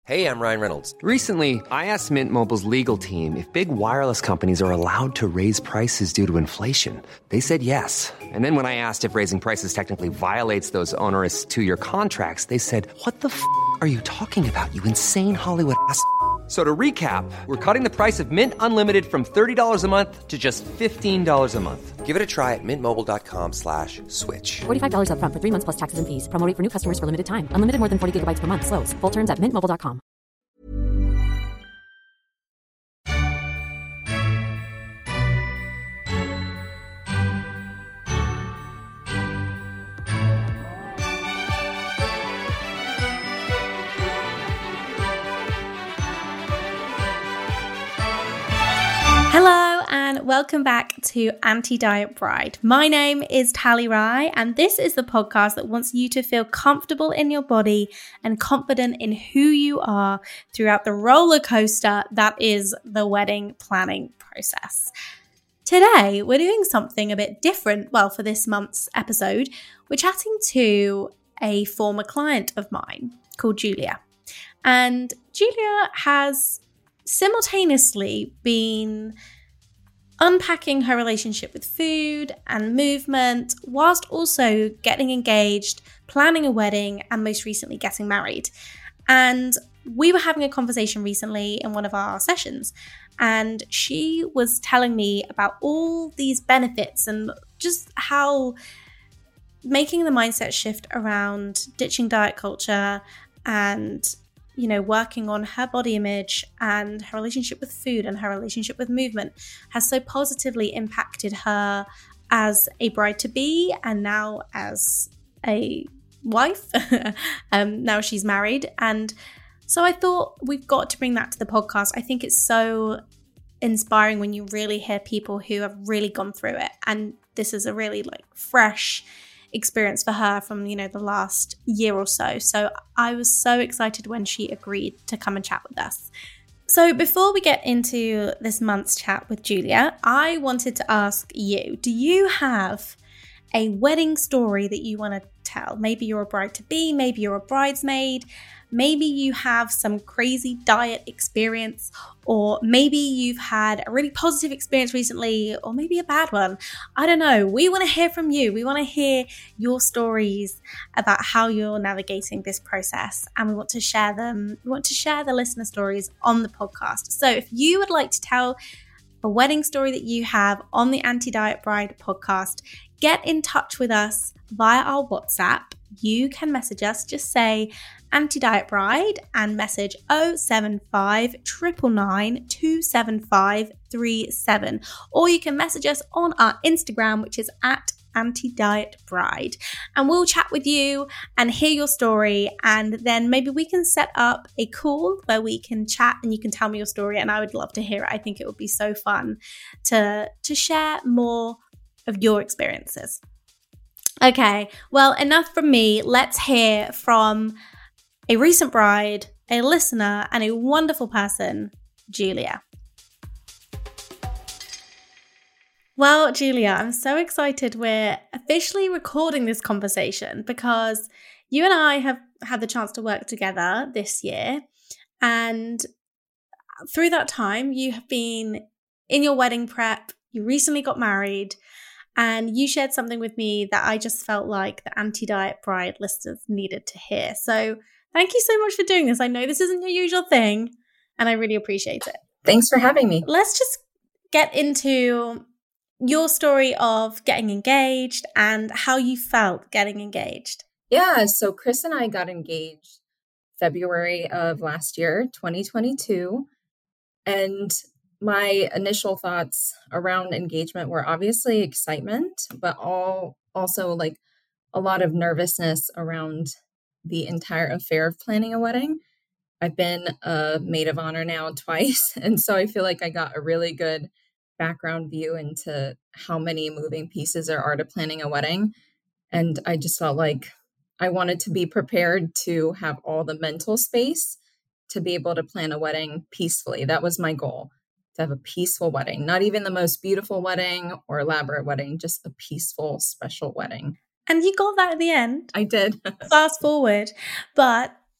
Hey, I'm Ryan Reynolds. Recently, I asked Mint Mobile's legal team if big wireless companies are allowed to raise prices due to inflation. They said yes. And then when I asked if raising prices technically violates those onerous two-year contracts, they said, "What the f*** are you talking about, you insane Hollywood ass?" So to recap, we're cutting the price of Mint Unlimited from $30 a month to just $15 a month. Give it a try at mintmobile.com/switch. $45 up front for 3 months plus taxes and fees. Promo rate for new customers for limited time. Unlimited more than 40 gigabytes per month. Slows full terms at mintmobile.com. Hello and welcome back to Anti-Diet Bride. My name is Tally Rye and this is the podcast that wants you to feel comfortable in your body and confident in who you are throughout the roller coaster that is the wedding planning process. Today, we're doing something a bit different. Well, for this month's episode, we're chatting to a former client of mine called Julia. And Julia has simultaneously been unpacking her relationship with food and movement, whilst also getting engaged, planning a wedding, and most recently getting married. And we were having a conversation recently in one of our sessions, and she was telling me about all these benefits and just how making the mindset shift around ditching diet culture and working on her body image and her relationship with food and her relationship with movement has so positively impacted her as a bride-to-be and now as a wife. Now she's married. And so I thought we've got to bring that to the podcast. I think it's so inspiring when you really hear people who have really gone through it. And this is a really fresh experience for her from the last year or so. So I was so excited when she agreed to come and chat with us. So before we get into this month's chat with Julia, I wanted to ask you, do you have a wedding story that you want to tell? Maybe you're a bride-to-be, maybe you're a bridesmaid, maybe you have some crazy diet experience, or maybe you've had a really positive experience recently, or maybe a bad one. I don't know. We want to hear from you. We want to hear your stories about how you're navigating this process, and we want to share them. We want to share the listener stories on the podcast. So if you would like to tell a wedding story that you have on the Anti-Diet Bride podcast, get in touch with us via our WhatsApp. You can message us, just say Anti-Diet Bride and message 075 999 27537. Or you can message us on our Instagram, which is at Anti-Diet Bride. And we'll chat with you and hear your story. And then maybe we can set up a call where we can chat and you can tell me your story. And I would love to hear it. I think it would be so fun to share more of your experiences. Okay, well, enough from me. Let's hear from a recent bride, a listener, and a wonderful person, Julia. Well, Julia, I'm so excited we're officially recording this conversation because you and I have had the chance to work together this year. And through that time, you have been in your wedding prep, you recently got married, and you shared something with me that I just felt like the Anti-Diet Bride listeners needed to hear. So thank you so much for doing this. I know this isn't your usual thing, and I really appreciate it. Thanks for having me. Let's just get into your story of getting engaged and how you felt getting engaged. Yeah, so Chris and I got engaged February of last year, 2022. And my initial thoughts around engagement were obviously excitement, but also a lot of nervousness around the entire affair of planning a wedding. I've been a maid of honor now twice, and so I feel like I got a really good background view into how many moving pieces there are to planning a wedding. And I just felt like I wanted to be prepared to have all the mental space to be able to plan a wedding peacefully. That was my goal. To have a peaceful wedding, not even the most beautiful wedding or elaborate wedding, just a peaceful, special wedding. And you got that at the end. I did. Fast forward. But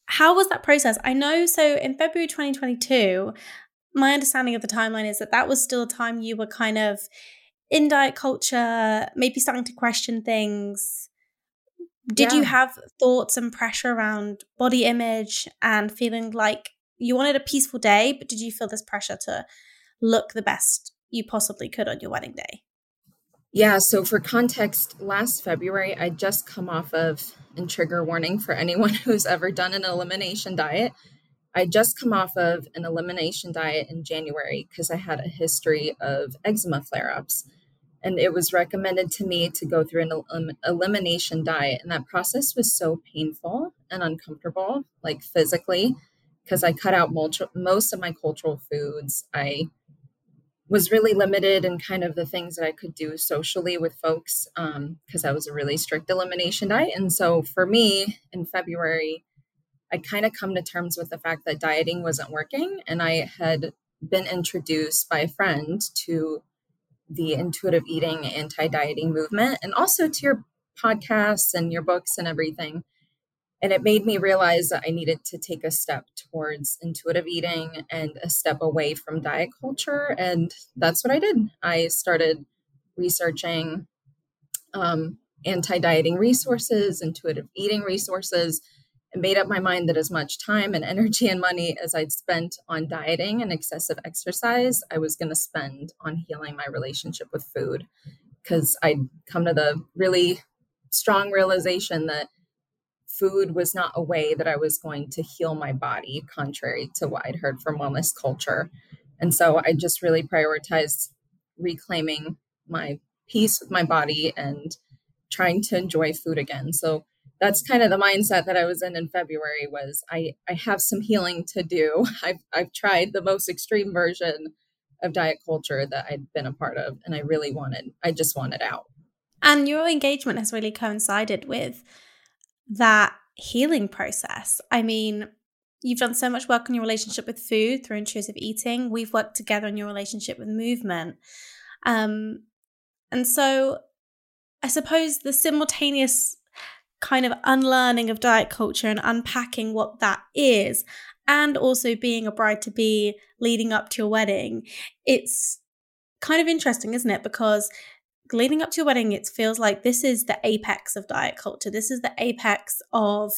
How was that process? I know, so in February 2022, my understanding of the timeline is that that was still a time you were kind of in diet culture, maybe starting to question things. Did you Yeah. have thoughts and pressure around body image and feeling like you wanted a peaceful day, but did you feel this pressure to look the best you possibly could on your wedding day? Yeah, so for context, last February, I just come off of, and trigger warning for anyone who's ever done an elimination diet, I just come off of an elimination diet in January because I had a history of eczema flare-ups. And it was recommended to me to go through an elimination diet. And that process was so painful and uncomfortable, like physically, because I cut out most of my cultural foods. I was really limited in kind of the things that I could do socially with folks because I was a really strict elimination diet. And so for me in February, I kind of come to terms with the fact that dieting wasn't working. And I had been introduced by a friend to the intuitive eating, anti-dieting movement, and also to your podcasts and your books and everything. And it made me realize that I needed to take a step towards intuitive eating and a step away from diet culture. And that's what I did. I started researching anti-dieting resources, intuitive eating resources, and made up my mind that as much time and energy and money as I'd spent on dieting and excessive exercise, I was going to spend on healing my relationship with food. Because I'd come to the really strong realization that food was not a way that I was going to heal my body, contrary to what I'd heard from wellness culture. And so I just really prioritized reclaiming my peace with my body and trying to enjoy food again. So that's kind of the mindset that I was in February was I have some healing to do. I've tried the most extreme version of diet culture that I'd been a part of, and I just wanted out. And your engagement has really coincided with that healing process. I mean, you've done so much work on your relationship with food through intuitive eating. We've worked together on your relationship with movement. And so I suppose the simultaneous kind of unlearning of diet culture and unpacking what that is, and also being a bride-to-be leading up to your wedding, it's kind of interesting, isn't it? Because leading up to your wedding, it feels like this is the apex of diet culture. This is the apex of,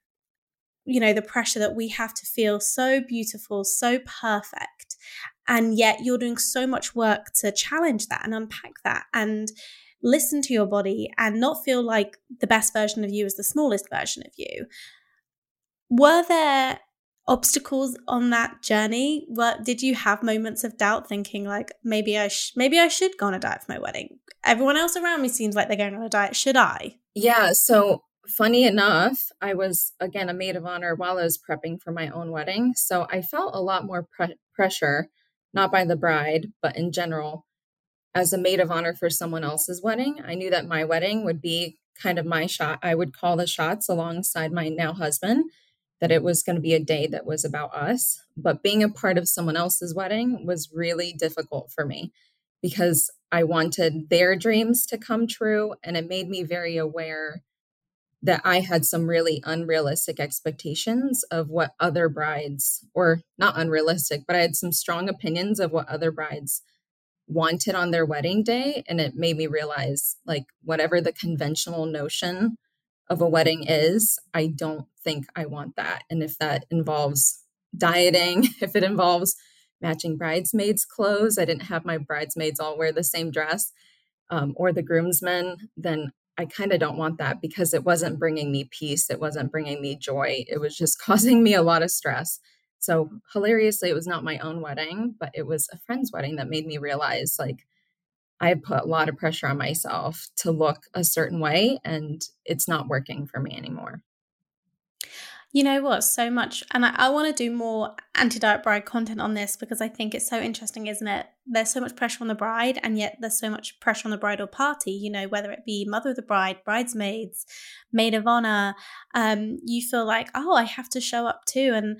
the pressure that we have to feel so beautiful, so perfect. And yet you're doing so much work to challenge that and unpack that and listen to your body and not feel like the best version of you is the smallest version of you. Were there obstacles on that journey? Did you have moments of doubt thinking like, maybe I should go on a diet for my wedding? Everyone else around me seems like they're going on a diet. Should I? Yeah. So funny enough, I was, again, a maid of honor while I was prepping for my own wedding. So I felt a lot more pressure, not by the bride, but in general, as a maid of honor for someone else's wedding. I knew that my wedding would be kind of my shot. I would call the shots alongside my now husband, that it was going to be a day that was about us. But being a part of someone else's wedding was really difficult for me because I wanted their dreams to come true. And it made me very aware that I had some really unrealistic expectations of what other brides, or not unrealistic, but I had some strong opinions of what other brides wanted on their wedding day. And it made me realize, like, whatever the conventional notion of a wedding is, I don't think I want that. And if that involves dieting, if it involves matching bridesmaids' clothes, I didn't have my bridesmaids all wear the same dress, or the groomsmen, then I kind of don't want that because it wasn't bringing me peace. It wasn't bringing me joy. It was just causing me a lot of stress. So hilariously, it was not my own wedding, but it was a friend's wedding that made me realize, like, I had put a lot of pressure on myself to look a certain way, and it's not working for me anymore. You know what? So much. And I want to do more anti-diet bride content on this because I think it's so interesting, isn't it? There's so much pressure on the bride, and yet there's so much pressure on the bridal party, whether it be mother of the bride, bridesmaids, maid of honor. You feel like, oh, I have to show up too. And,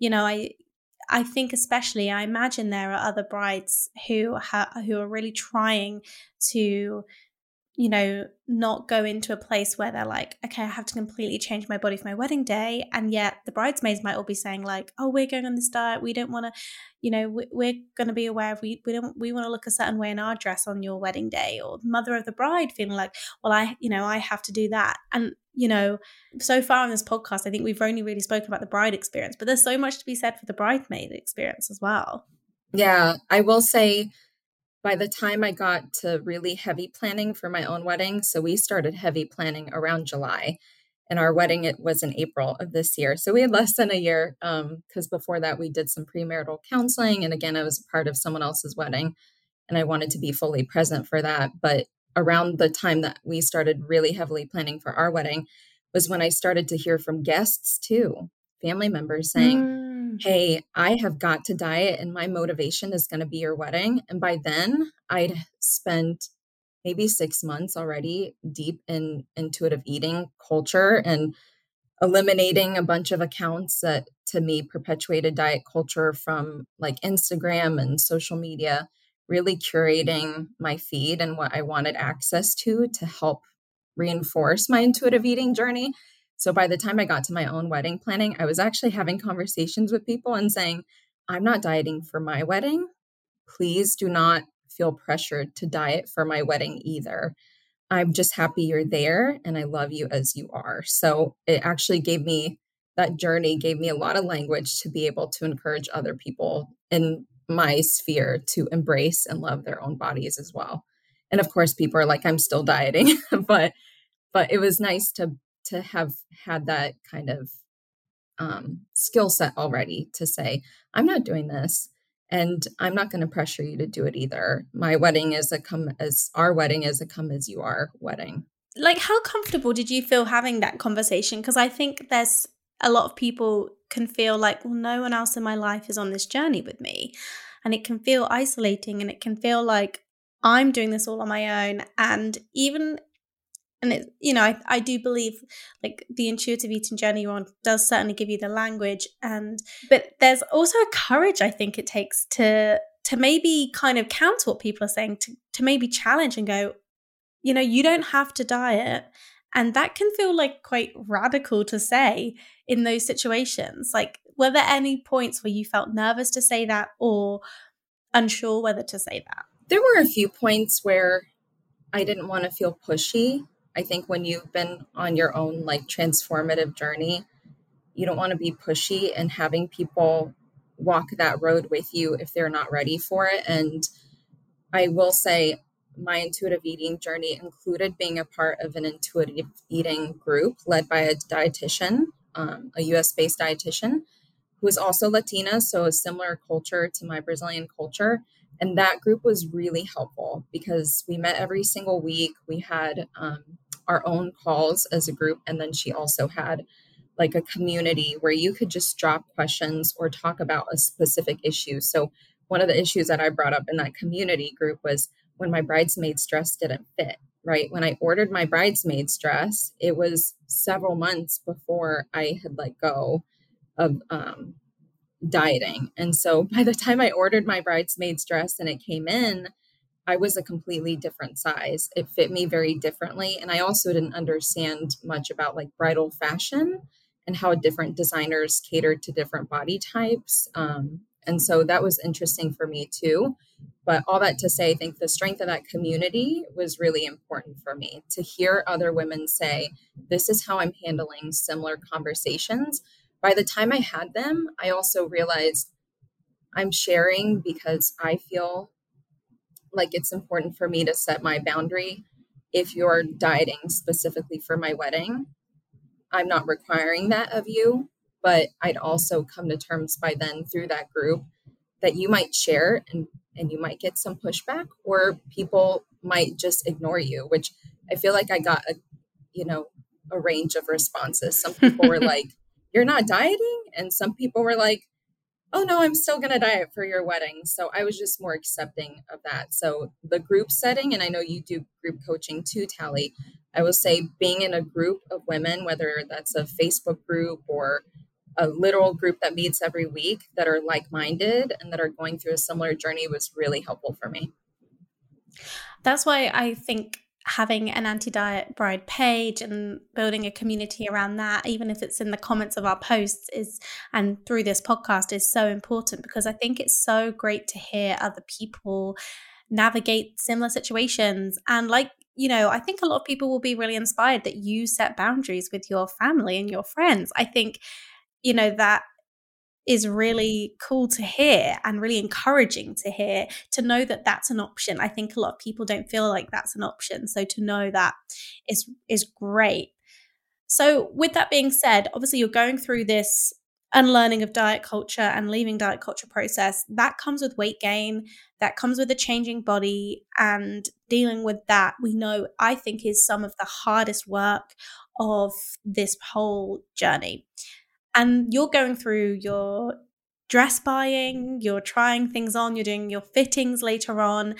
I think especially, I imagine there are other brides who are really trying to not go into a place where they're like, okay, I have to completely change my body for my wedding day. And yet the bridesmaids might all be saying like, oh, we're going on this diet. We don't want to, we're going to be aware of, we want to look a certain way in our dress on your wedding day. Or the mother of the bride feeling like, well, I have to do that. And, so far on this podcast, I think we've only really spoken about the bride experience, but there's so much to be said for the bridesmaid experience as well. Yeah, I will say, by the time I got to really heavy planning for my own wedding, so we started heavy planning around July, and our wedding, it was in April of this year. So we had less than a year, because before that we did some premarital counseling. And again, I was a part of someone else's wedding and I wanted to be fully present for that. But around the time that we started really heavily planning for our wedding was when I started to hear from guests too, family members saying, hey, I have got to diet and my motivation is going to be your wedding. And by then I'd spent maybe 6 months already deep in intuitive eating culture and eliminating a bunch of accounts that to me perpetuated diet culture from like Instagram and social media, really curating my feed and what I wanted access to help reinforce my intuitive eating journey. So by the time I got to my own wedding planning, I was actually having conversations with people and saying, I'm not dieting for my wedding. Please do not feel pressured to diet for my wedding either. I'm just happy you're there and I love you as you are. So it actually that journey gave me a lot of language to be able to encourage other people in my sphere to embrace and love their own bodies as well. And of course, people are like, I'm still dieting, but it was nice to have had that kind of skill set already to say, I'm not doing this and I'm not going to pressure you to do it either. My wedding is our wedding is a come as you are wedding. Like, how comfortable did you feel having that conversation? Because I think there's a lot of people can feel like, well, no one else in my life is on this journey with me. And it can feel isolating and it can feel like I'm doing this all on my own. And I do believe like the intuitive eating journey you're on does certainly give you the language. But there's also a courage I think it takes to maybe kind of counter what people are saying, to maybe challenge and go, you don't have to diet. And that can feel like quite radical to say in those situations. Like, were there any points where you felt nervous to say that or unsure whether to say that? There were a few points where I didn't want to feel pushy. I think when you've been on your own like transformative journey, you don't want to be pushy and having people walk that road with you if they're not ready for it. And I will say my intuitive eating journey included being a part of an intuitive eating group led by a dietitian, a US-based dietitian who is also Latina, so a similar culture to my Brazilian culture. And that group was really helpful because we met every single week. We had our own calls as a group. And then she also had like a community where you could just drop questions or talk about a specific issue. So one of the issues that I brought up in that community group was when my bridesmaid's dress didn't fit, right? When I ordered my bridesmaid's dress, it was several months before I had let go of dieting. And so by the time I ordered my bridesmaid's dress and it came in, I was a completely different size. It fit me very differently. And I also didn't understand much about like bridal fashion and how different designers catered to different body types. And so that was interesting for me too. But all that to say, I think the strength of that community was really important for me to hear other women say, this is how I'm handling similar conversations. By the time I had them, I also realized I'm sharing because I feel like it's important for me to set my boundary. If you're dieting specifically for my wedding, I'm not requiring that of you, but I'd also come to terms by then through that group that you might share and you might get some pushback or people might just ignore you, which I feel like I got a range of responses. Some people were like, you're not dieting? And some people were like, oh no, I'm still going to diet for your wedding. So I was just more accepting of that. So the group setting, and I know you do group coaching too, Tally, I will say being in a group of women, whether that's a Facebook group or a literal group that meets every week that are like-minded and that are going through a similar journey was really helpful for me. That's why I think having an Anti-Diet Bride page and building a community around that, even if it's in the comments of our posts and through this podcast, is so important, because I think it's so great to hear other people navigate similar situations. And I think a lot of people will be really inspired that you set boundaries with your family and your friends. I think, that is really cool to hear and really encouraging to hear, to know that that's an option. I think a lot of people don't feel like that's an option. So to know that is great. So with that being said, obviously you're going through this unlearning of diet culture and leaving diet culture process. That comes with weight gain, that comes with a changing body, and dealing with that, we know, I think, is some of the hardest work of this whole journey. And you're going through your dress buying, you're trying things on, you're doing your fittings later on.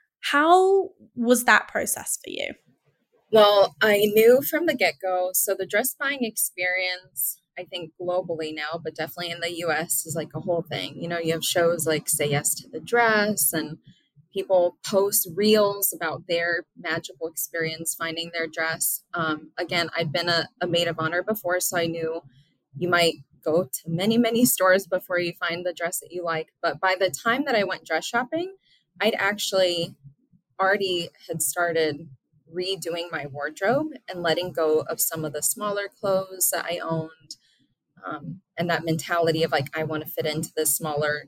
How was that process for you? Well, I knew from the get-go. So the dress buying experience, I think globally now, but definitely in the US, is like a whole thing. You have shows like Say Yes to the Dress, and people post reels about their magical experience finding their dress. Again, I'd been a maid of honor before, so I knew you might go to many, many stores before you find the dress that you like. But by the time that I went dress shopping, I'd actually already had started redoing my wardrobe and letting go of some of the smaller clothes that I owned. And that mentality of I want to fit into this smaller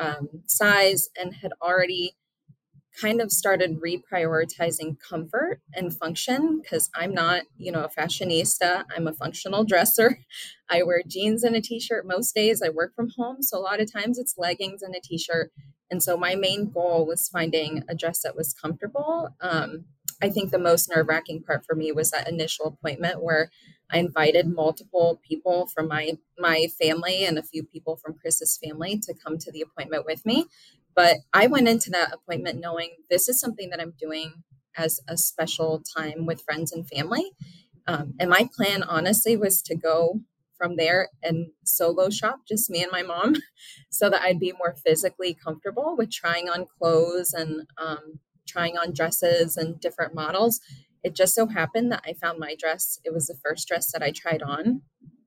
size, and had already kind of started reprioritizing comfort and function, because I'm not, a fashionista. I'm a functional dresser. I wear jeans and a t-shirt most days. I work from home, so a lot of times it's leggings and a t-shirt. And so my main goal was finding a dress that was comfortable. I think the most nerve-wracking part for me was that initial appointment where I invited multiple people from my family and a few people from Chris's family to come to the appointment with me. But I went into that appointment knowing this is something that I'm doing as a special time with friends and family. And my plan, honestly, was to go from there and solo shop, just me and my mom, so that I'd be more physically comfortable with trying on clothes and trying on dresses and different models. It just so happened that I found my dress. It was the first dress that I tried on.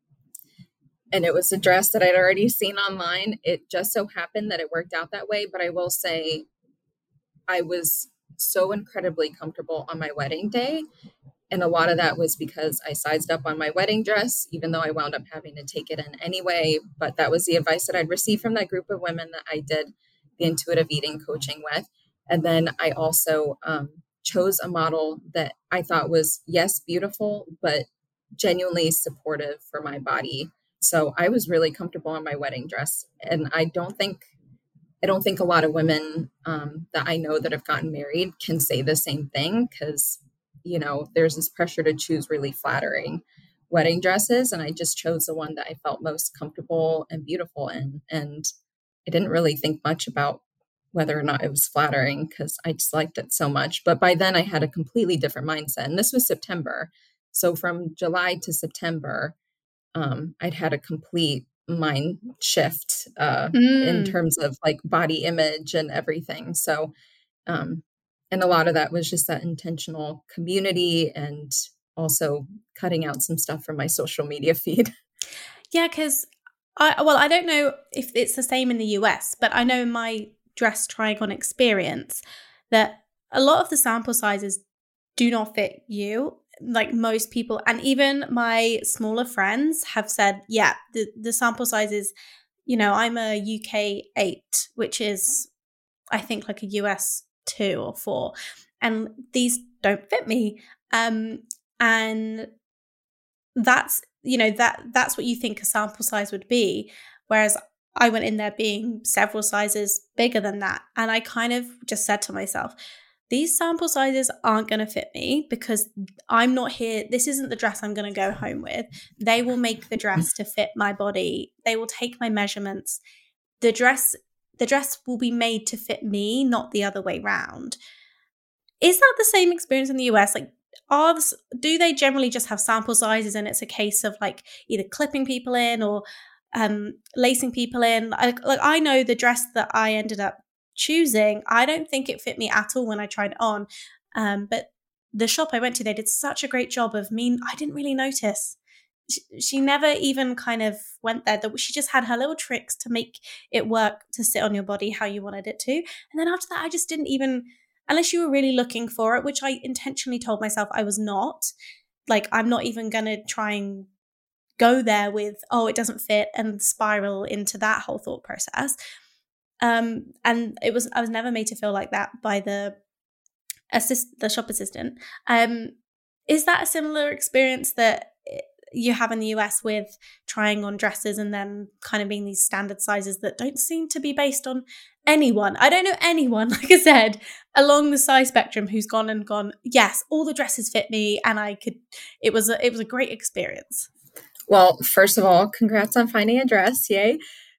And it was a dress that I'd already seen online. It just so happened that it worked out that way. But I will say I was so incredibly comfortable on my wedding day. And a lot of that was because I sized up on my wedding dress, even though I wound up having to take it in anyway. But that was the advice that I'd received from that group of women that I did the intuitive eating coaching with. And then I also chose a model that I thought was, yes, beautiful, but genuinely supportive for my body. So I was really comfortable in my wedding dress. And I don't think a lot of women that I know that have gotten married can say the same thing, because, there's this pressure to choose really flattering wedding dresses. And I just chose the one that I felt most comfortable and beautiful in. And I didn't really think much about whether or not it was flattering, because I just liked it so much. But by then I had a completely different mindset. And this was September. So from July to September, I'd had a complete mind shift in terms of body image and everything. So, and a lot of that was just that intentional community, and also cutting out some stuff from my social media feed. Yeah, because I don't know if it's the same in the US, but I know in my dress trying on experience that a lot of the sample sizes do not fit you. Like most people, and even my smaller friends have said, yeah, the sample size is, I'm a UK 8, which is, I think, like a US 2 or 4. And these don't fit me. And that's, that's what you think a sample size would be. Whereas I went in there being several sizes bigger than that. And I kind of just said to myself, these sample sizes aren't going to fit me, because I'm not here. This isn't the dress I'm going to go home with. They will make the dress to fit my body. They will take my measurements. The dress will be made to fit me, not the other way round. Is that the same experience in the US? Do they generally just have sample sizes and it's a case of either clipping people in or lacing people in? I know the dress that I ended up choosing, I don't think it fit me at all when I tried it on. But the shop I went to, they did such a great job of I didn't really notice. She never even kind of went there. She just had her little tricks to make it work to sit on your body how you wanted it to. And then after that, I just didn't even, unless you were really looking for it, which I intentionally told myself I was not. Like, I'm not even going to try and go there with, oh, it doesn't fit, and spiral into that whole thought process. And I was never made to feel like that by the shop assistant. Is that a similar experience that you have in the US with trying on dresses and then kind of being these standard sizes that don't seem to be based on anyone? I don't know anyone, like I said, along the size spectrum who's gone, yes, all the dresses fit me, and it was a great experience. Well, first of all, congrats on finding a dress. Yay.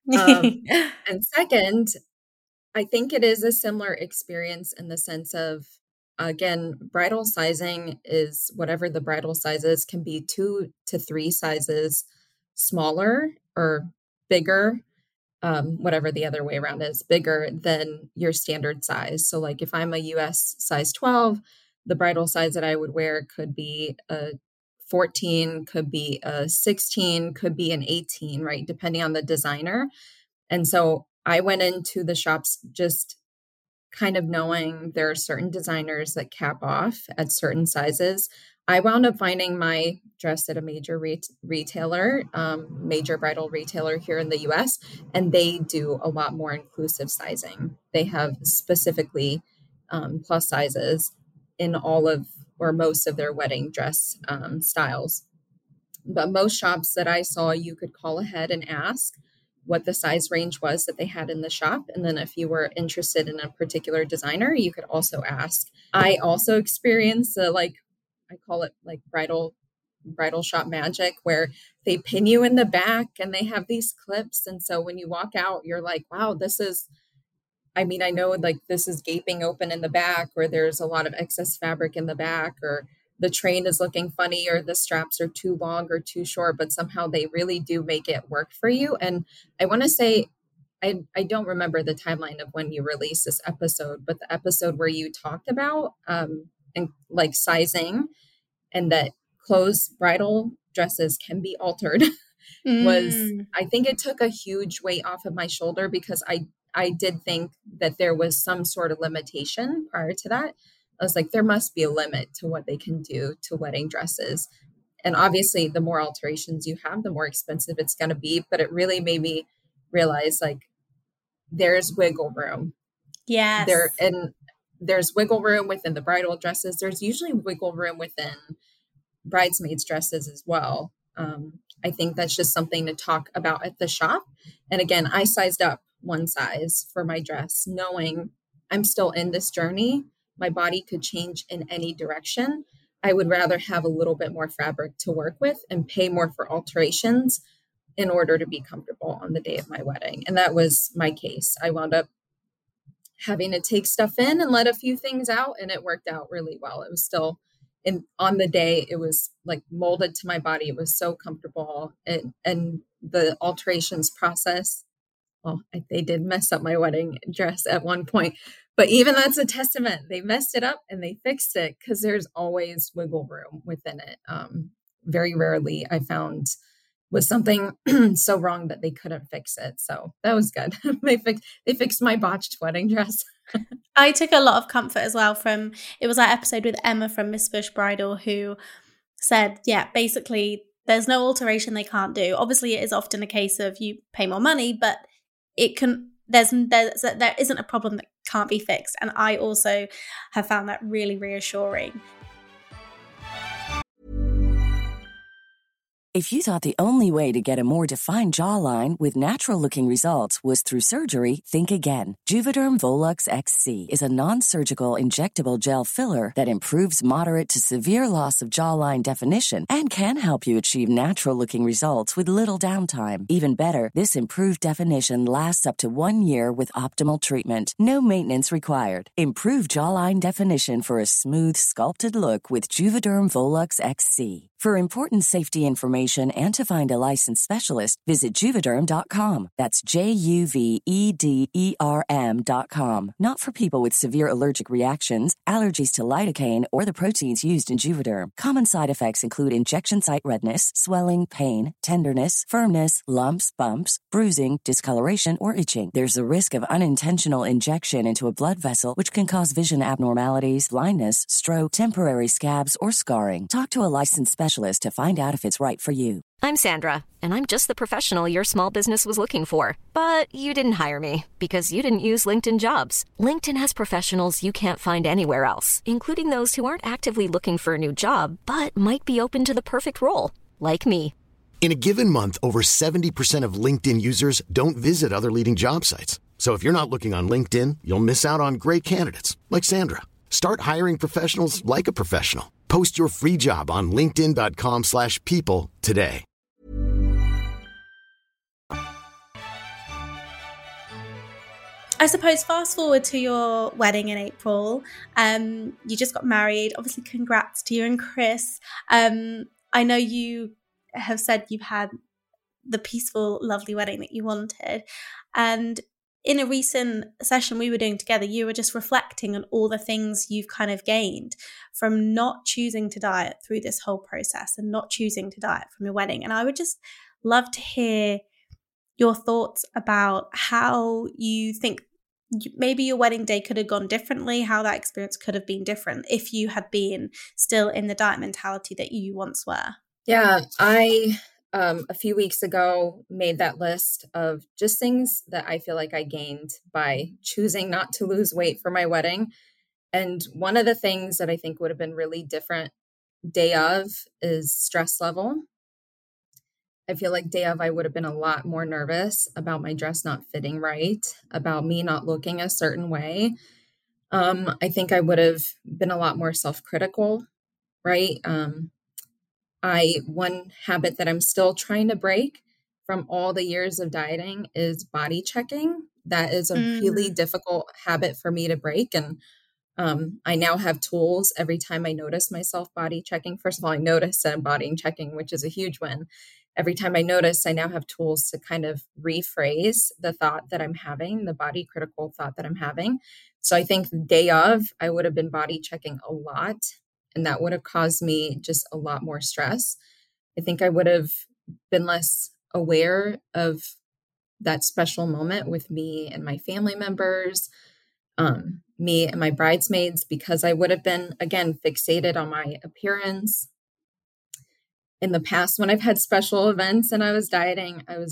And second, I think it is a similar experience in the sense of, again, bridal sizing is whatever the bridal size is, can be 2 to 3 sizes smaller or bigger, whatever the other way around is, bigger than your standard size. So like if I'm a US size 12, the bridal size that I would wear could be a 14, could be a 16, could be an 18, right? Depending on the designer. And so I went into the shops just kind of knowing there are certain designers that cap off at certain sizes. I wound up finding my dress at a major retailer, major bridal retailer here in the US, and they do a lot more inclusive sizing. They have specifically plus sizes in all of or most of their wedding dress styles. But most shops that I saw, you could call ahead and ask what the size range was that they had in the shop. And then if you were interested in a particular designer, you could also ask. I also experienced I call it like bridal shop magic, where they pin you in the back and they have these clips. And so when you walk out, you're like, wow, I know like this is gaping open in the back, or there's a lot of excess fabric in the back, or the train is looking funny, or the straps are too long or too short, but somehow they really do make it work for you. And I want to say, I don't remember the timeline of when you released this episode, but the episode where you talked about and like sizing and that bridal dresses can be altered was, I think it took a huge weight off of my shoulder, because I did think that there was some sort of limitation prior to that. I was like, there must be a limit to what they can do to wedding dresses. And obviously, the more alterations you have, the more expensive it's going to be. But it really made me realize, like, there's wiggle room. Yes. There's wiggle room within the bridal dresses. There's usually wiggle room within bridesmaids' dresses as well. I think that's just something to talk about at the shop. And again, I sized up one size for my dress, knowing I'm still in this journey. My body could change in any direction. I would rather have a little bit more fabric to work with and pay more for alterations in order to be comfortable on the day of my wedding. And that was my case. I wound up having to take stuff in and let a few things out, and it worked out really well. It was still on the day, it was like molded to my body. It was so comfortable. And the alterations process, well, they did mess up my wedding dress at one point, but even that's a testament. They messed it up and they fixed it, because there's always wiggle room within it. Very rarely I found was something so wrong that they couldn't fix it. So that was good. They fixed my botched wedding dress. I took a lot of comfort as well it was that episode with Emma from Miss Bush Bridal, who said, yeah, basically there's no alteration they can't do. Obviously it is often a case of you pay more money, but there isn't a problem that can't be fixed. And I also have found that really reassuring. If you thought the only way to get a more defined jawline with natural-looking results was through surgery, think again. Juvederm Volux XC is a non-surgical injectable gel filler that improves moderate to severe loss of jawline definition and can help you achieve natural-looking results with little downtime. Even better, this improved definition lasts up to 1 year with optimal treatment. No maintenance required. Improve jawline definition for a smooth, sculpted look with Juvederm Volux XC. For important safety information information and to find a licensed specialist, visit Juvederm.com. That's JUVEDERM.com. Not for people with severe allergic reactions, allergies to lidocaine, or the proteins used in Juvederm. Common side effects include injection site redness, swelling, pain, tenderness, firmness, lumps, bumps, bruising, discoloration, or itching. There's a risk of unintentional injection into a blood vessel, which can cause vision abnormalities, blindness, stroke, temporary scabs, or scarring. Talk to a licensed specialist to find out if it's right for you. I'm Sandra, and I'm just the professional your small business was looking for. But you didn't hire me because you didn't use LinkedIn Jobs. LinkedIn has professionals you can't find anywhere else, including those who aren't actively looking for a new job, but might be open to the perfect role, like me. In a given month, over 70% of LinkedIn users don't visit other leading job sites. So if you're not looking on LinkedIn, you'll miss out on great candidates like Sandra. Start hiring professionals like a professional. Post your free job on linkedin.com/people today. I suppose fast forward to your wedding in April. You just got married. Obviously, congrats to you and Chris. I know you have said you've had the peaceful, lovely wedding that you wanted. And in a recent session we were doing together, you were just reflecting on all the things you've kind of gained from not choosing to diet through this whole process and not choosing to diet from your wedding. And I would just love to hear your thoughts about how you think maybe your wedding day could have gone differently, how that experience could have been different if you had been still in the diet mentality that you once were. Yeah, I a few weeks ago made that list of just things that I feel like I gained by choosing not to lose weight for my wedding. And one of the things that I think would have been really different day of is stress level. I feel like day of, I would have been a lot more nervous about my dress not fitting right, about me not looking a certain way. I think I would have been a lot more self-critical, right? One habit that I'm still trying to break from all the years of dieting is body checking. That is a really difficult habit for me to break. And I now have tools every time I notice myself body checking. First of all, I notice that I'm body checking, which is a huge win. Every time I notice, I now have tools to kind of rephrase the thought that I'm having, the body critical thought that I'm having. So I think day of, I would have been body checking a lot, and that would have caused me just a lot more stress. I think I would have been less aware of that special moment with me and my family members, me and my bridesmaids, because I would have been, again, fixated on my appearance. In the past, when I've had special events and I was dieting, I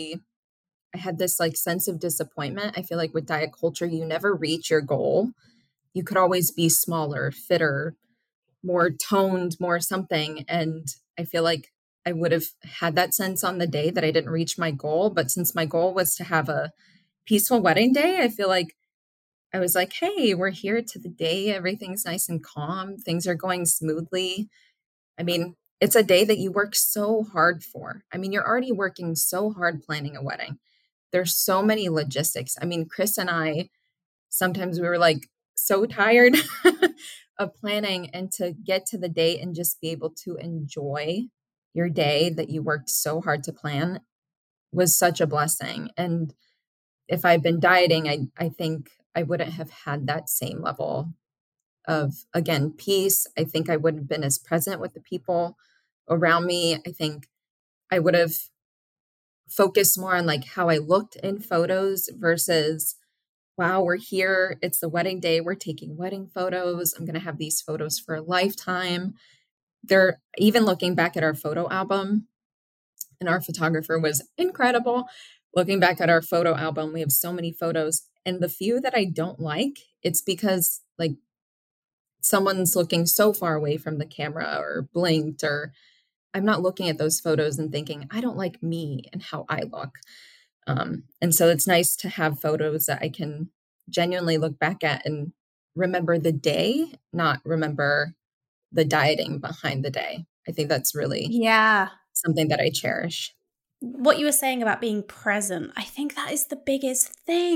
had this like sense of disappointment. I feel like with diet culture, you never reach your goal. You could always be smaller, fitter, more toned, more something. And I feel like I would have had that sense on the day that I didn't reach my goal. But since my goal was to have a peaceful wedding day, I feel like I was like, hey, we're here to the day. Everything's nice and calm. Things are going smoothly. I mean, it's a day that you work so hard for. I mean, you're already working so hard planning a wedding. There's so many logistics. I mean, Chris and I, sometimes we were like so tired of planning, and to get to the day and just be able to enjoy your day that you worked so hard to plan was such a blessing. And if I'd been dieting, I think I wouldn't have had that same level of, again, peace. I think I wouldn't have been as present with the people around me. I think I would have focused more on like how I looked in photos versus, wow, we're here. It's the wedding day. We're taking wedding photos. I'm going to have these photos for a lifetime. They're even looking back at our photo album, and our photographer was incredible. Looking back at our photo album, we have so many photos, and the few that I don't like, it's because like someone's looking so far away from the camera or blinked, or I'm not looking at those photos and thinking, I don't like me and how I look. And so it's nice to have photos that I can genuinely look back at and remember the day, not remember the dieting behind the day. I think that's really something that I cherish. What you were saying about being present, I think that is the biggest thing.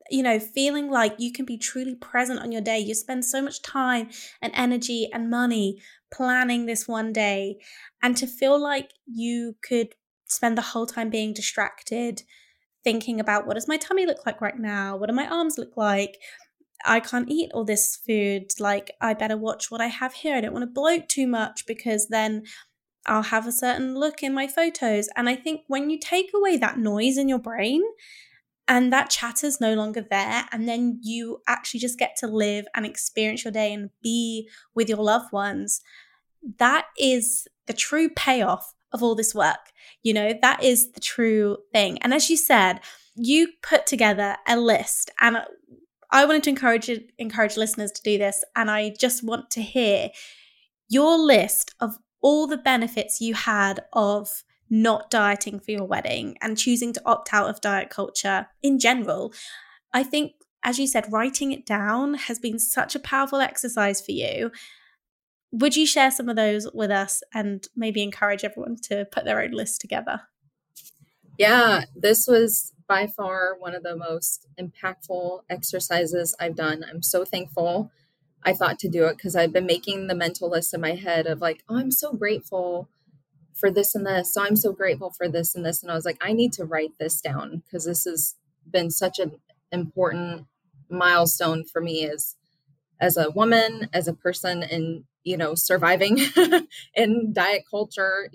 feeling like you can be truly present on your day. You spend so much time and energy and money planning this one day, and to feel like you could spend the whole time being distracted, thinking about, what does my tummy look like right now? What do my arms look like? I can't eat all this food. Like, I better watch what I have here. I don't want to bloat too much because then I'll have a certain look in my photos. And I think when you take away that noise in your brain and that chatter's no longer there, and then you actually just get to live and experience your day and be with your loved ones, that is the true payoff of all this work. That is the true thing. And as you said, you put together a list, and I wanted to encourage listeners to do this. And I just want to hear your list of all the benefits you had of not dieting for your wedding and choosing to opt out of diet culture in general. I think, as you said, writing it down has been such a powerful exercise for you. Would you share some of those with us and maybe encourage everyone to put their own list together? Yeah, this was by far one of the most impactful exercises I've done. I'm so thankful I thought to do it, because I've been making the mental list in my head of like, oh, I'm so grateful for this and this. So I'm so grateful for this and this. And I was like, I need to write this down, because this has been such an important milestone for me as a woman, as a person, and, surviving in diet culture,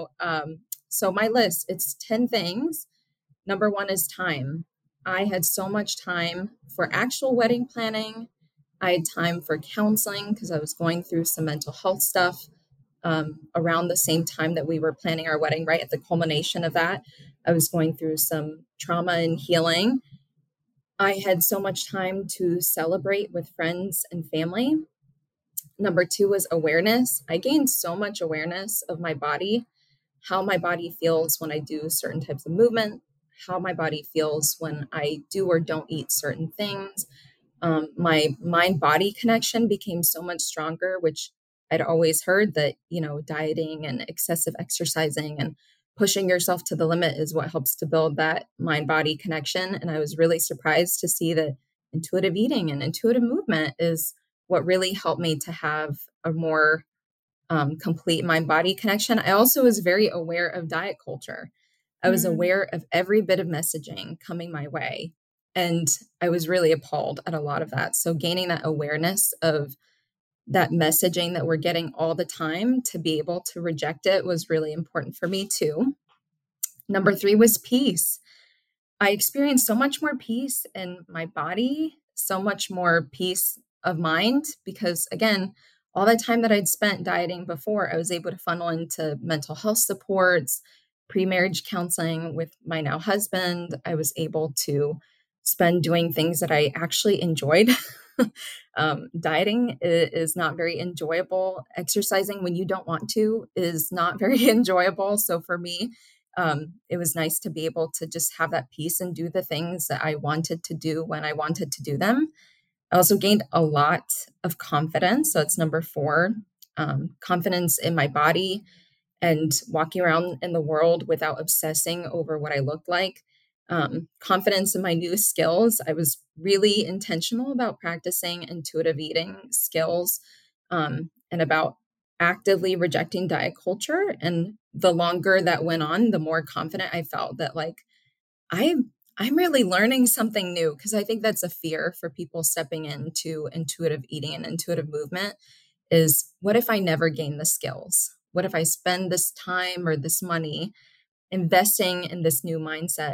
So my list, it's 10 things. Number one is time. I had so much time for actual wedding planning. I had time for counseling because I was going through some mental health stuff around the same time that we were planning our wedding, right at the culmination of that. I was going through some trauma and healing. I had so much time to celebrate with friends and family. Number two was awareness. I gained so much awareness of my body, how my body feels when I do certain types of movement, how my body feels when I do or don't eat certain things. My mind-body connection became so much stronger, which I'd always heard that, dieting and excessive exercising and pushing yourself to the limit is what helps to build that mind-body connection. And I was really surprised to see that intuitive eating and intuitive movement is what really helped me to have a more complete mind-body connection. I also was very aware of diet culture. I was aware of every bit of messaging coming my way. And I was really appalled at a lot of that. So gaining that awareness of that messaging that we're getting all the time, to be able to reject it, was really important for me too. Number three was peace. I experienced so much more peace in my body, so much more peace of mind, because again, all the time that I'd spent dieting before, I was able to funnel into mental health supports, pre-marriage counseling with my now husband. I was able to spend doing things that I actually enjoyed. Dieting is not very enjoyable. Exercising when you don't want to is not very enjoyable. So for me, it was nice to be able to just have that peace and do the things that I wanted to do when I wanted to do them. I also gained a lot of confidence. So it's number four, confidence in my body and walking around in the world without obsessing over what I looked like. Confidence in my new skills. I was really intentional about practicing intuitive eating skills and about actively rejecting diet culture. And the longer that went on, the more confident I felt that like, I'm really learning something new, because I think that's a fear for people stepping into intuitive eating and intuitive movement is, what if I never gain the skills? What if I spend this time or this money investing in this new mindset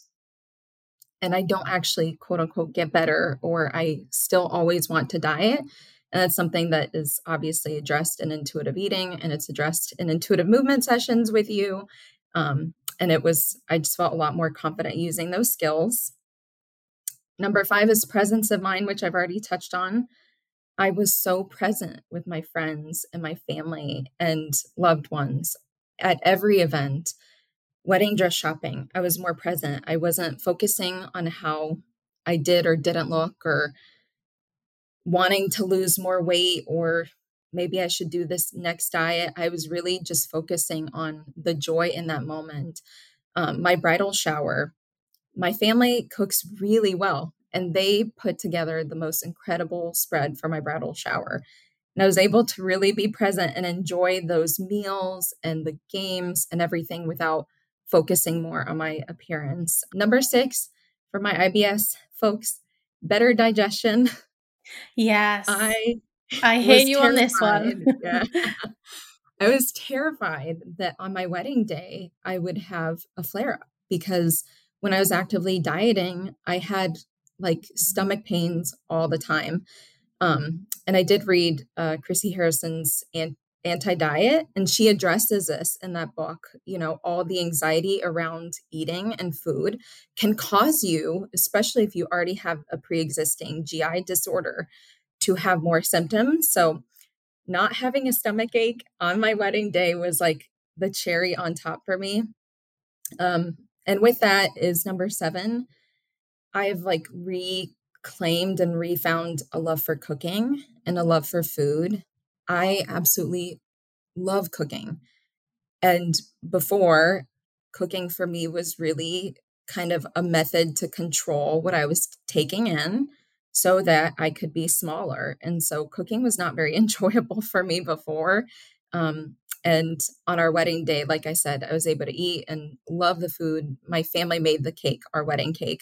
and I don't actually quote unquote get better, or I still always want to diet? And that's something that is obviously addressed in intuitive eating, and it's addressed in intuitive movement sessions with you. And I just felt a lot more confident using those skills. Number five is presence of mind, which I've already touched on. I was so present with my friends and my family and loved ones at every event. Wedding dress shopping, I was more present. I wasn't focusing on how I did or didn't look, or wanting to lose more weight, or maybe I should do this next diet. I was really just focusing on the joy in that moment. My bridal shower, my family cooks really well. and they put together the most incredible spread for my bridal shower. And I was able to really be present and enjoy those meals and the games and everything without focusing more on my appearance. Number 6, for my IBS folks, better digestion. Yes. I hear you on this one. Yeah. I was terrified that on my wedding day, I would have a flare-up because when I was actively dieting, I had like stomach pains all the time. And I did read Chrissy Harrison's Anti-Diet, and she addresses this in that book. You know, all the anxiety around eating and food can cause you, especially if you already have a pre-existing GI disorder, to have more symptoms. So not having a stomach ache on my wedding day was like the cherry on top for me. And with that is number 7. I've like reclaimed and refound a love for cooking and a love for food. I absolutely love cooking. And before, cooking for me was really kind of a method to control what I was taking in so that I could be smaller. And so cooking was not very enjoyable for me before. And on our wedding day, like I said, I was able to eat and love the food. My family made the cake, our wedding cake.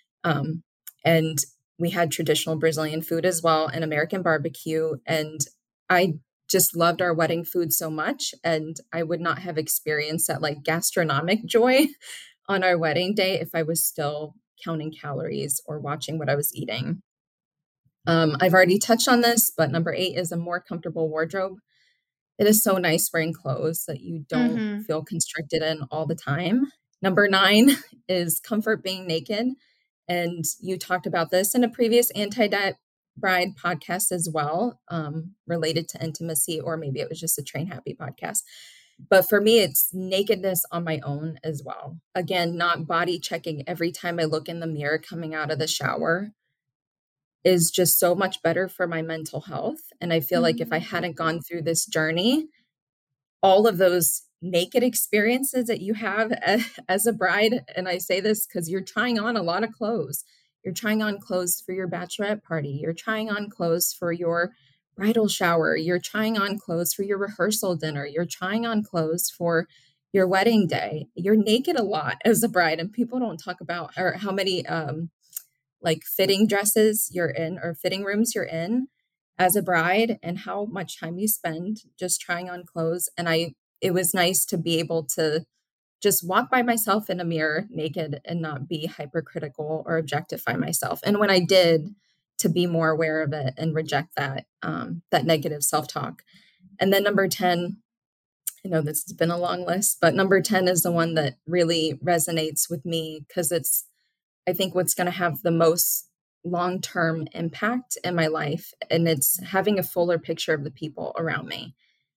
And we had traditional Brazilian food as well and American barbecue. And I just loved our wedding food so much. And I would not have experienced that like gastronomic joy on our wedding day if I was still counting calories or watching what I was eating. I've already touched on this, but number 8 is a more comfortable wardrobe. It is so nice wearing clothes that you don't feel constricted in all the time. Number 9 is comfort being naked. And you talked about this in a previous Anti-Diet Bride podcast as well, related to intimacy, or maybe it was just a Train Happy podcast. But for me, it's nakedness on my own as well. Again, not body checking every time I look in the mirror coming out of the shower is just so much better for my mental health. And I feel like if I hadn't gone through this journey, all of those naked experiences that you have as a bride, and I say this because you're trying on a lot of clothes. You're trying on clothes for your bachelorette party. You're trying on clothes for your bridal shower. You're trying on clothes for your rehearsal dinner. You're trying on clothes for your wedding day. You're naked a lot as a bride, and people don't talk about or how many like fitting dresses you're in or fitting rooms you're in as a bride and how much time you spend just trying on clothes. And it was nice to be able to just walk by myself in a mirror naked and not be hypercritical or objectify myself. And when I did, to be more aware of it and reject that negative self-talk. And then number 10, I know this has been a long list, but number 10 is the one that really resonates with me because it's, I think, what's going to have the most long-term impact in my life. And it's having a fuller picture of the people around me.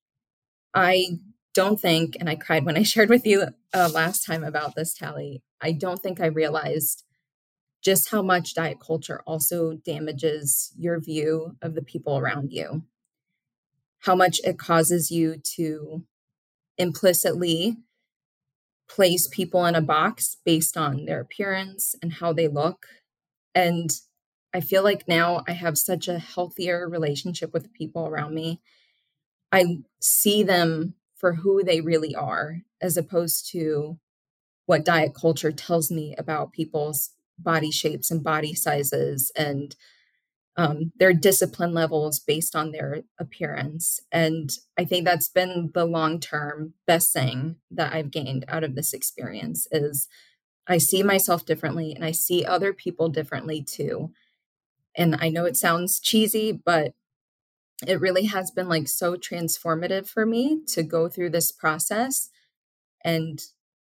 I don't think, and I cried when I shared with you last time about this, Tally, I don't think I realized just how much diet culture also damages your view of the people around you. How much it causes you to implicitly place people in a box based on their appearance and how they look. And I feel like now I have such a healthier relationship with the people around me. I see them for who they really are, as opposed to what diet culture tells me about people's body shapes and body sizes and their discipline levels based on their appearance. And I think that's been the long-term best thing that I've gained out of this experience is I see myself differently and I see other people differently too. And I know it sounds cheesy, but it really has been like so transformative for me to go through this process and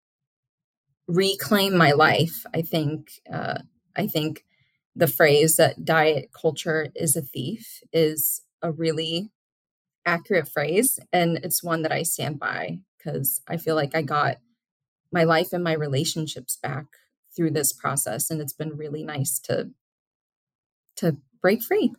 reclaim my life. I think the phrase that diet culture is a thief is a really accurate phrase. And it's one that I stand by because I feel like I got my life and my relationships back through this process. And it's been really nice to break free.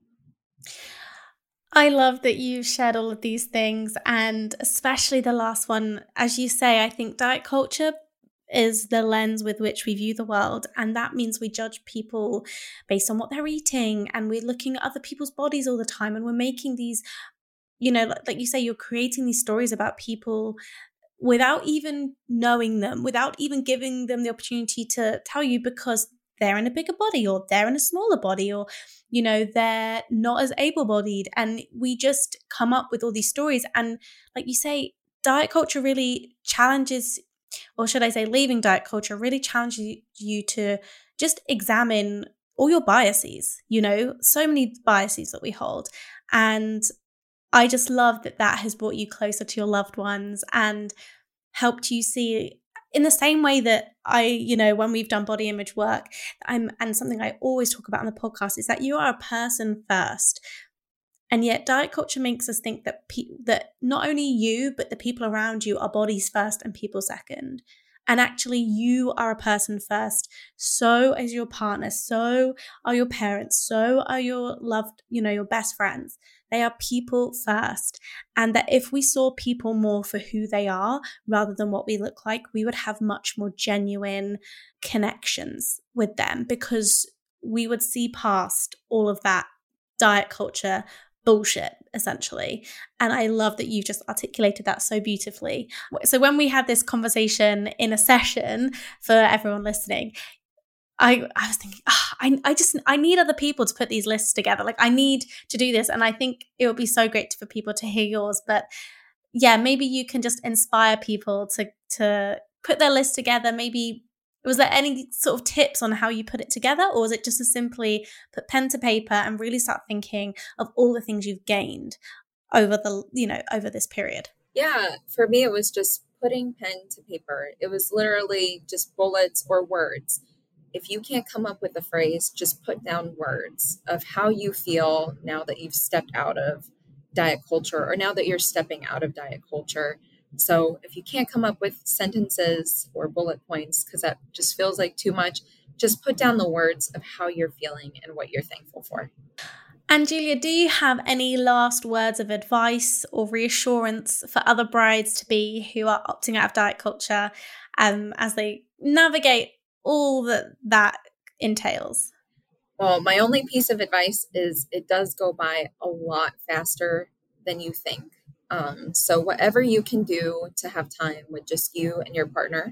I love that you shared all of these things, and especially the last one. As you say, I think diet culture is the lens with which we view the world. And that means we judge people based on what they're eating, and we're looking at other people's bodies all the time. And we're making these, like you say, you're creating these stories about people without even knowing them, without even giving them the opportunity to tell you, because they're in a bigger body, or they're in a smaller body, or, they're not as able-bodied. And we just come up with all these stories. And like you say, diet culture really challenges, or should I say leaving diet culture really challenges you to just examine all your biases, so many biases that we hold. And I just love that has brought you closer to your loved ones and helped you see, in the same way that when we've done body image work, and something I always talk about on the podcast is that you are a person first. And yet diet culture makes us think that that not only you, but the people around you are bodies first and people second. And actually you are a person first. So is your partner. So are your parents. So are your loved, your best friends. They are people first. And that if we saw people more for who they are rather than what we look like, we would have much more genuine connections with them, because we would see past all of that diet culture bullshit, essentially. And I love that you've just articulated that so beautifully. So when we had this conversation in a session, for everyone listening, I was thinking, I need other people to put these lists together. Like, I need to do this. And I think it would be so great for people to hear yours. But yeah, maybe you can just inspire people to put their list together. Maybe, was there any sort of tips on how you put it together? Or was it just to simply put pen to paper and really start thinking of all the things you've gained over over this period? Yeah, for me, it was just putting pen to paper. It was literally just bullets or words. If you can't come up with a phrase, just put down words of how you feel now that you've stepped out of diet culture, or now that you're stepping out of diet culture. So if you can't come up with sentences or bullet points, because that just feels like too much, just put down the words of how you're feeling and what you're thankful for. And Julia, do you have any last words of advice or reassurance for other brides-to-be who are opting out of diet culture as they navigate all that entails? Well, my only piece of advice is it does go by a lot faster than you think. So whatever you can do to have time with just you and your partner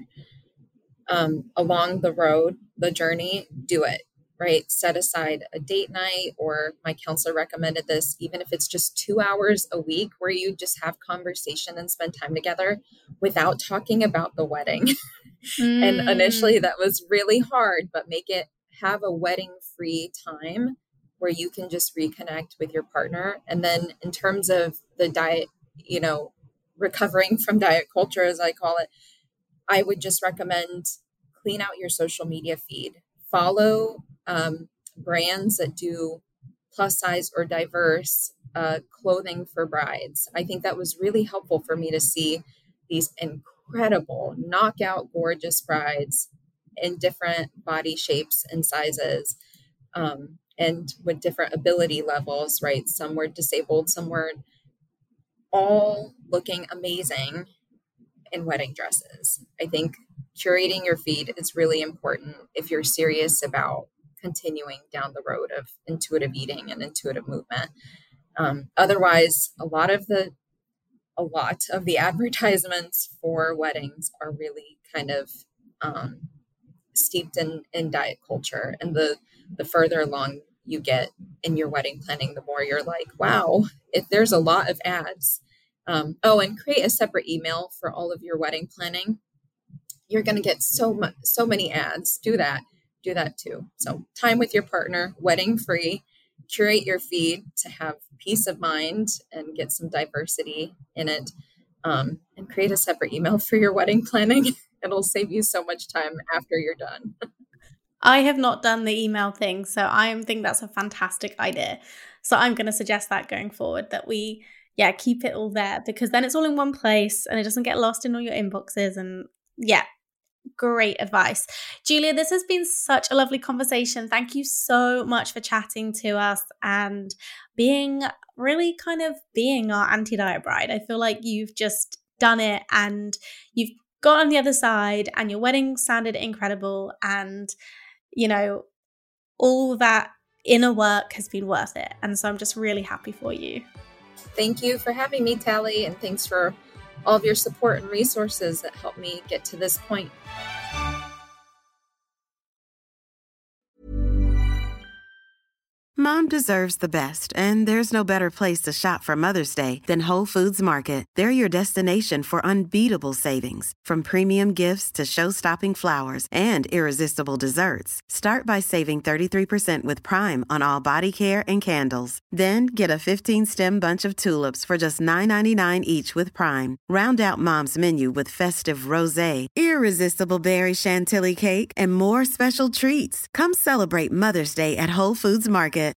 along the road, the journey, do it, right? Set aside a date night, or my counselor recommended this, even if it's just 2 hours a week where you just have conversation and spend time together without talking about the wedding. And initially that was really hard, but have a wedding-free time where you can just reconnect with your partner. And then in terms of the diet, recovering from diet culture, as I call it, I would just recommend clean out your social media feed. Follow brands that do plus size or diverse clothing for brides. I think that was really helpful for me to see these incredible, knockout, gorgeous brides in different body shapes and sizes, and with different ability levels, right? Some were disabled, some were all looking amazing in wedding dresses. I think curating your feed is really important if you're serious about continuing down the road of intuitive eating and intuitive movement. Otherwise, a lot of the advertisements for weddings are really kind of steeped in diet culture. And the further along you get in your wedding planning, the more you're like, wow, if there's a lot of ads. And create a separate email for all of your wedding planning. You're going to get so many ads. Do that too. So time with your partner, wedding free, curate your feed to have peace of mind and get some diversity in it. And create a separate email for your wedding planning. It'll save you so much time after you're done. I have not done the email thing, so I think that's a fantastic idea. So I'm going to suggest that going forward, that we keep it all there, because then it's all in one place and it doesn't get lost in all your inboxes. And great advice. Julia, this has been such a lovely conversation. Thank you so much for chatting to us and being our anti-diet bride. I feel like you've just done it, and you've got on the other side and your wedding sounded incredible, and, you know, all that inner work has been worth it. And so I'm just really happy for you. Thank you for having me, Tally, and thanks for all of your support and resources that helped me get to this point. Mom deserves the best, and there's no better place to shop for Mother's Day than Whole Foods Market. They're your destination for unbeatable savings, from premium gifts to show-stopping flowers and irresistible desserts. Start by saving 33% with Prime on all body care and candles. Then get a 15-stem bunch of tulips for just $9.99 each with Prime. Round out Mom's menu with festive rosé, irresistible berry chantilly cake, and more special treats. Come celebrate Mother's Day at Whole Foods Market.